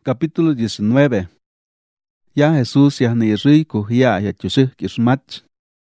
Capítulo 19. Ya Jesús ya ni rico ya chushik ishmach.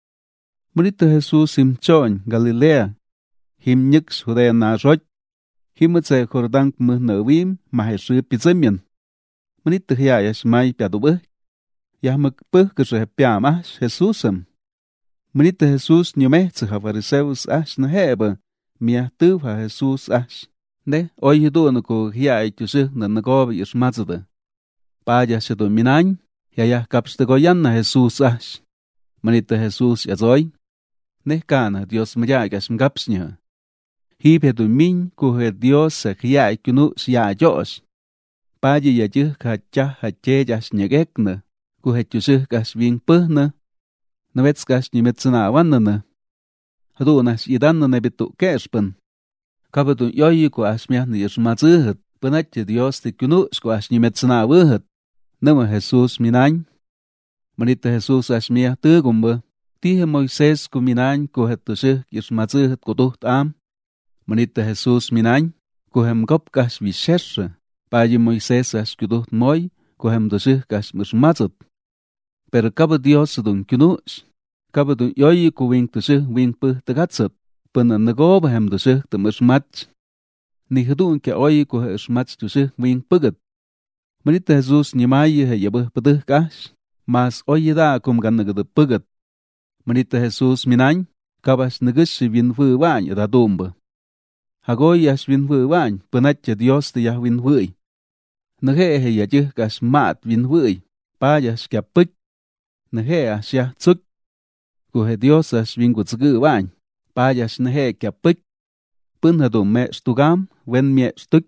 Murito Jesús simchon Galilea. Him nyx Judea na roj. Himutse Jordan kmuhnawim maheshi pizemian. Murito ya yashmai piadubah. Ya mukpuh kishrepiamash Jesúsam. Murito Jesús nyumehts havariseus ash naheba. Mia tuva Jesús ash. Ne oy dunuko ya chushik na nagob ishmatzada. Paya shado minañ. Ya kapstegoyan Jesús ash. Manita Jesús yazoy. Nehkana Dios mayagas mgapsnya. Hibedu min kuhe Dios se kya kunu ya Dios. Paji ya jih kacha hache jas nyegekna. Kuhe chusih kas wing puhna. Nawets kas nyimetsana wanana. Hadunas idanna nebitu kespen. Kabadu yoyi ku asmya ni yasmazuhut. Penatje Dios de kunu squash nyimetsana wuhut. Nama Jesús minañ. Manita Jesús asmia tugumba. Tihe Moisés kuminañ kuhetushih yishmatzih kutuht am. Manita Jesús minañ. Kuhem gop kash vishershe. Paji Moisés as kutuht moy. Kuhem dushih kash mishmatzut. Pero kaba Dios dun kunush. Kaba dun yoyi kuwing tushih wing puh tagatsut. Pena nagoba hem dushih te mishmach. Nihadun ke oyi kuhe ishmach tushih wing pugat. Manita Jesús nimayi he yabuh paduh kash. Mas oyi da kum ganagada pugat. Manita Jesús minañ. Kabas nagushi winfu wañ radumba. Hagoy yash winfu wañ. Penatja Dios de yah winfuy. Nahe he yajih kash maat winfuy. Pa yash kya put. Nahe ash yah tsuk. Kuhe Dios ash wingutzgu wañ. Pa yash nahe kya put. Pun hadum me stugam. Wen me stuk.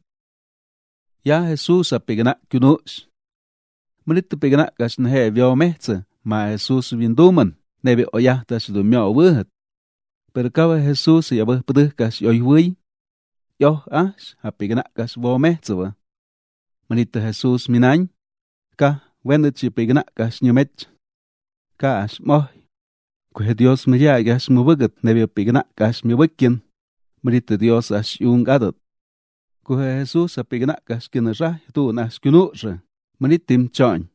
Ya Jesús a pigana kunush. Manita pigana kash nahe vyo mehtze. Ma Jesús winduman. Nebe oyahtas du myo wuhat. Pero kaba Jesús yabuh paduh kash yoyhui. Yoh ash a pigana kash wo mehtze wa. Manita Jesús minañ. Ka wendachi pigana kash nyumech. Ka ash moh. Kuhe Dios maya kash mubugat. Nebe pigana kash mubukin. Manita Dios ash yung adat. Kuhe Jesús a pigana kash kinasah tu nash kunusha. Manitim chon.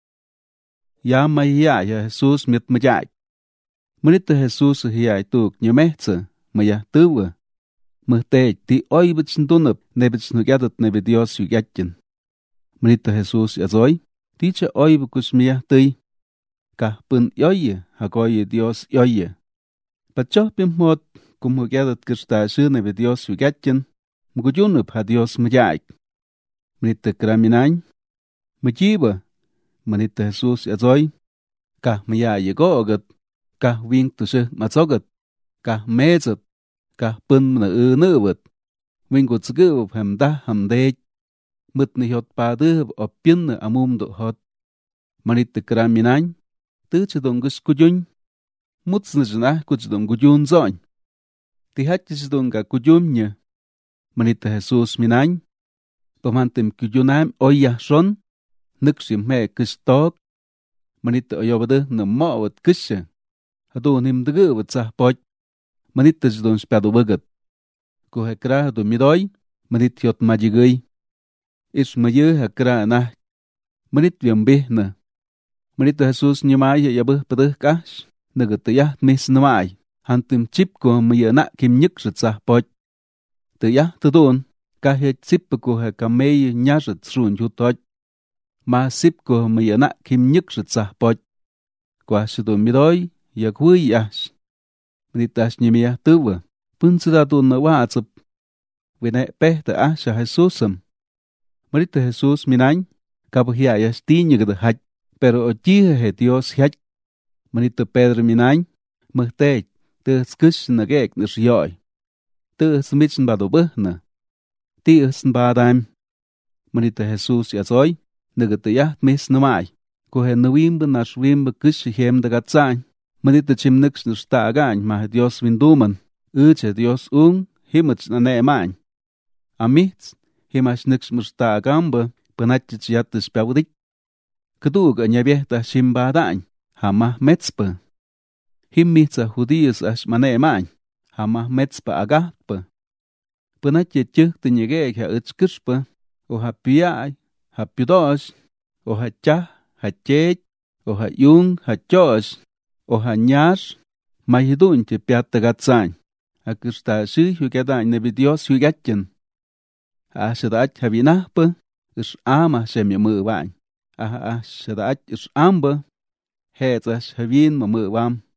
Ya maya Jesús mit mayay. Manita Jesús hiyay tuk nyamehza. Maya tuwa. Muhtej ti oy bichintunab. Nebich nugadat nebe Dios yugatjan. Manita Jesús yazoy. Ticha oy bukus miyah tuy. Kah pun yoye. Hagoye Dios yoye. Pachoh pimpot. Kum hugadat kirstashu nebe Dios yugatjan. Muguyunub ha Dios mayay. Manita kraminañ. Majiba. Manita Jesús yazoy. Kah mayay gogat. Kah wing tushih matzogat. Kah mezat. Kah pun na nubat. Wingut zgub hamdah hamdej. Mut ni hot padub o pin na amum do hot. Manita kraminañ. Tuchadong gus kujun. Muts na janah kuchadong kujun zoñ. Tihachidong ka kujun niya. Manita Jesús minañ. Pamantim kujunam oyah son. Nuksim me kistok. Manita oyobada na mawat kisha. Hadun him dagawat sah poj. Manita jidon spado bagat. Kuhe kra hadu midoy. Manit yot majigay. Is maye hakra nah. Manit viambih na. Manita Jesús nyamay yabah padah kash. Nagatayah mis namay. Hantim chip ko maya na kim nyik rit sah poj. Tayah tadun. Kahit sip ko ha kamay nyarit srun yutoj. Ma sip ko maya na kim nyik rit sah poj. Kwa shido midoy. Yakhui yash. Manitash nyamiyah tuwa. Punsadadun na waatsap. Wine pehta asha Jesúsam. Manita Jesús minañ. Kabuhia yash tinya gada haj. Pero ojiha he Dios haj. Manita Pedro minañ. Muhtej. Tuh skush na gek na shiyoy. Tuh smitchen bado buhna. Tius nbadaim. Manita Jesús yazoy. Nagatayah mis namay. Kuhe nawimba nashwimba kush hem dagatzañ. Manita chimnix nusta agañ ma Dios winduman. Uche Dios himach na neemañ. Amitz. Himash nix musta agamba. Panachich yatis pawdik. Kadug anyabehta shimbadañ. Hamah metzpa. Himmitza judíos ash maneemañ. Hamah metzpa agatpa. Panachit chuk tinyegek ha uchkushpa. O ha piyay. ha piudos, o ha cha, ha chết, o ha yung, ha chos, o ha nhas, ma hidun che piatta gatsan, ha kusta si hugada ne Dios hugatjen. Ha sedat ha vinahpe, is ama se mi mu bain. Ha sedat is ambe, hetas ha vin ma mu bam.